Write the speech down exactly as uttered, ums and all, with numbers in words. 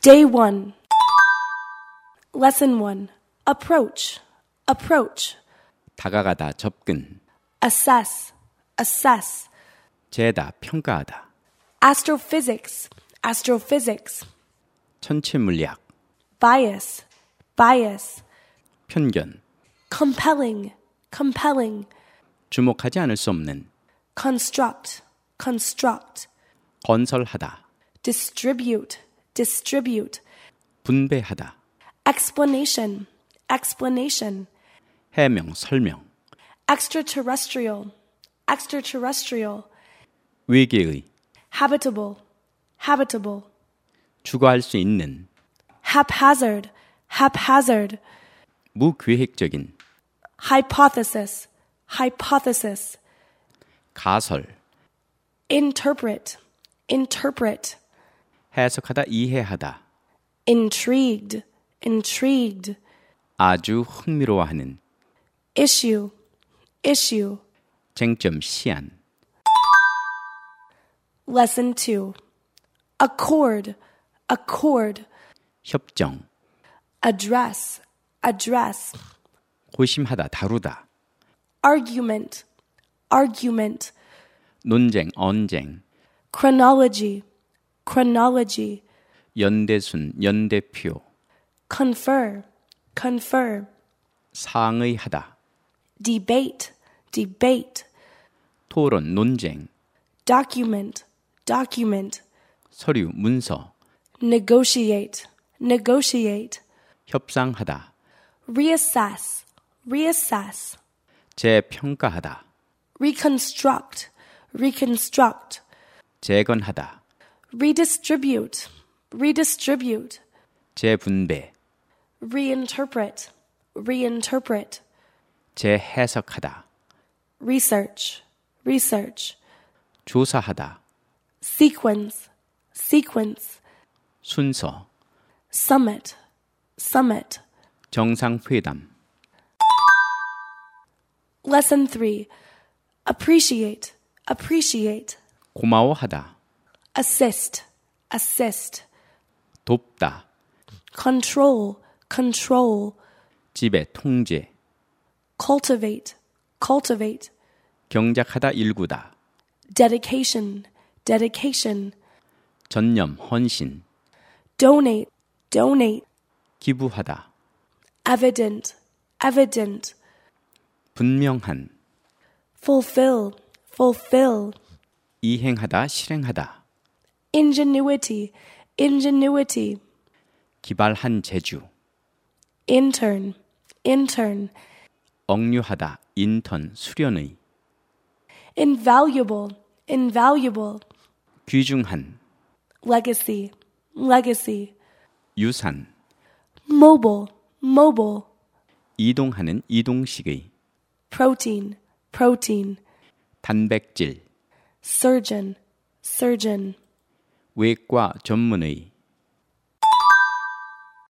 Day one. Lesson one. Approach, approach. 다가가다, 접근. Assess, assess. 재다, 평가하다. Astrophysics, astrophysics. 천체물리학. Bias, bias. 편견. Compelling, compelling. 주목하지 않을 수 없는. Construct, construct. 건설하다. Distribute, distribute. 분배하다. Explanation, explanation. 해명, 설명. Extraterrestrial, extraterrestrial. 외계의. Habitable, habitable. 주거할 수 있는. Haphazard, haphazard. 무계획적인. Hypothesis, hypothesis. 가설. Interpret, interpret. 해석하다, 이해하다. Intrigued, intrigued. 아주 흥미로워하는. Issue, issue. 쟁점, 시안. Lesson two. Accord, accord. 협정. Address, address. 고심하다, 다루다. Argument, argument. 논쟁, 언쟁. Chronology, chronology. 연대순, 연대표. Confer, confer. 상의하다. Debate, debate. 토론, 논쟁. Document, document. 서류, 문서. Negotiate, negotiate. 협상하다. Reassess, reassess. 재평가하다. Reconstruct, reconstruct. 재건하다. Redistribute, redistribute. 재분배. Reinterpret, reinterpret. 재해석하다. Research, research. 조사하다. Sequence, sequence. 순서. Summit, summit. 정상회담. Lesson three. Appreciate, appreciate. 고마워하다. Assist, assist. 돕다. Control, control. 지배, 통제. Cultivate, cultivate. 경작하다, 일구다. Dedication, dedication. 전념, 헌신. Donate, donate. 기부하다. Evident, evident. 분명한. Fulfill, fulfill. 이행하다, 실행하다. Ingenuity, ingenuity. 기발한 재주. Intern, intern. 억류하다, 인턴, 수련의. Invaluable, invaluable. 귀중한. Legacy, legacy. 유산. Mobile, mobile. 이동하는, 이동식의. Protein, protein. 단백질. Surgeon, surgeon. 외과 전문의.